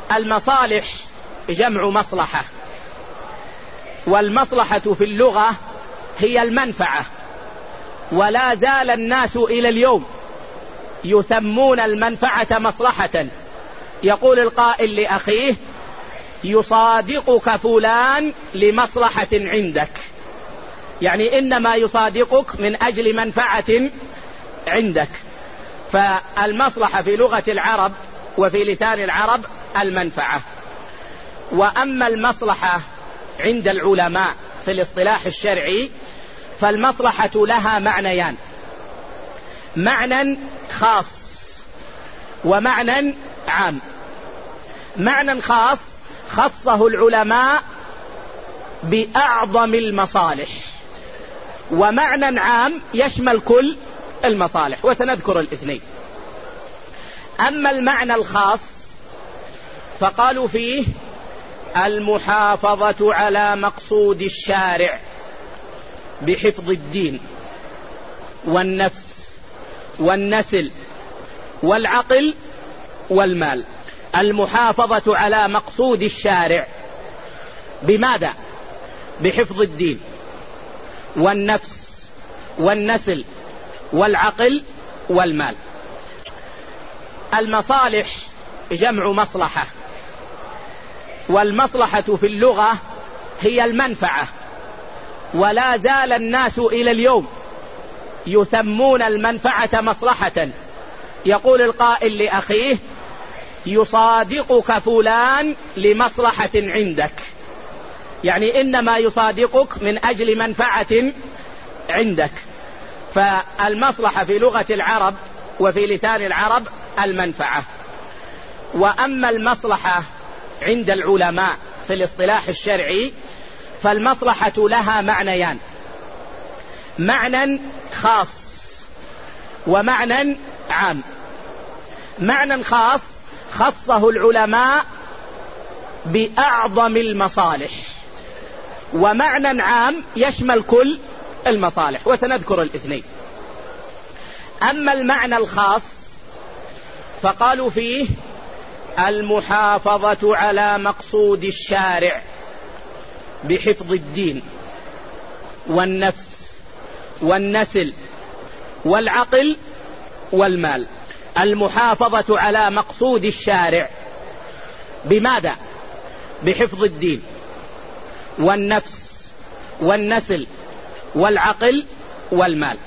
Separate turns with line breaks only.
المصالح جمع مصلحة، والمصلحة في اللغة هي المنفعة، ولا زال الناس إلى اليوم يسمون المنفعة مصلحة. يقول القائل لأخيه: يصادقك فلان لمصلحة عندك، يعني إنما يصادقك من أجل منفعة عندك. فالمصلحة في لغة العرب وفي لسان العرب المنفعة. وأما المصلحة عند العلماء في الاصطلاح الشرعي فالمصلحة لها معنيان: معنى خاص ومعنى عام. معنى خاص خصه العلماء بأعظم المصالح، ومعنى عام يشمل كل المصالح، وسنذكر الاثنين. أما المعنى الخاص فقالوا فيه المحافظة على مقصود الشارع بحفظ الدين والنفس والنسل والعقل والمال. المحافظة على مقصود الشارع بماذا؟ بحفظ الدين والنفس والنسل والعقل والمال. المصالح جمع مصلحة، والمصلحة في اللغة هي المنفعة، ولا زال الناس إلى اليوم يسمون المنفعة مصلحة. يقول القائل لأخيه: يصادقك فلان لمصلحة عندك، يعني إنما يصادقك من أجل منفعة عندك. فالمصلحة في لغة العرب وفي لسان العرب المنفعة. وأما المصلحة عند العلماء في الاصطلاح الشرعي فالمصلحة لها معنيان: معنى خاص ومعنى عام. معنى خاص خصه العلماء بأعظم المصالح، ومعنى عام يشمل كل المصالح، وسنذكر الاثنين. أما المعنى الخاص فقالوا فيه المحافظة على مقصود الشارع بحفظ الدين والنفس والنسل والعقل والمال. المحافظة على مقصود الشارع بماذا؟ بحفظ الدين والنفس والنسل والعقل والمال.